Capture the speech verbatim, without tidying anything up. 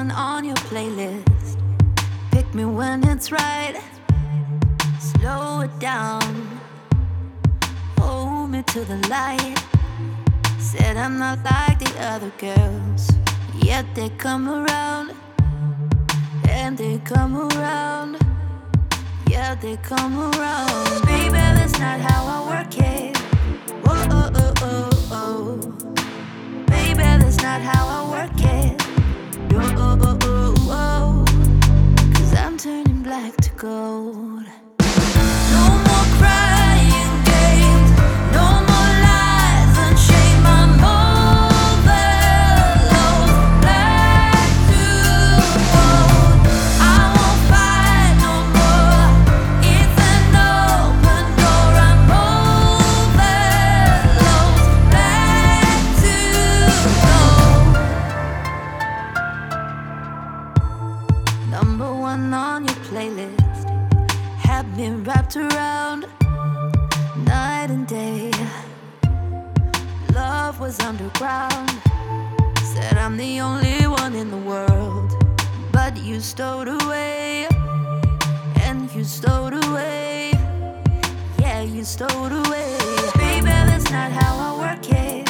one on your playlist. Pick me when it's right. Slow it down. Hold me to the light. Said I'm not like the other girls, yet they come around. And they come around. Yeah, they come around. Baby, that's not how I work it. Whoa, oh, oh, oh, oh. Baby, that's not how I work it. Whoa, oh, oh, oh, oh. Cause I'm turning black to gold. No more crying games. No more lies and shame. I'm over those black to gold. I won't fight no more. It's an open door. I'm over those black to gold. Number one on your playlist. Have been wrapped around night and day. Love was underground. Said I'm the only one in the world, but you stowed away. And you stowed away. Yeah, you stowed away. Baby, that's not how I work it.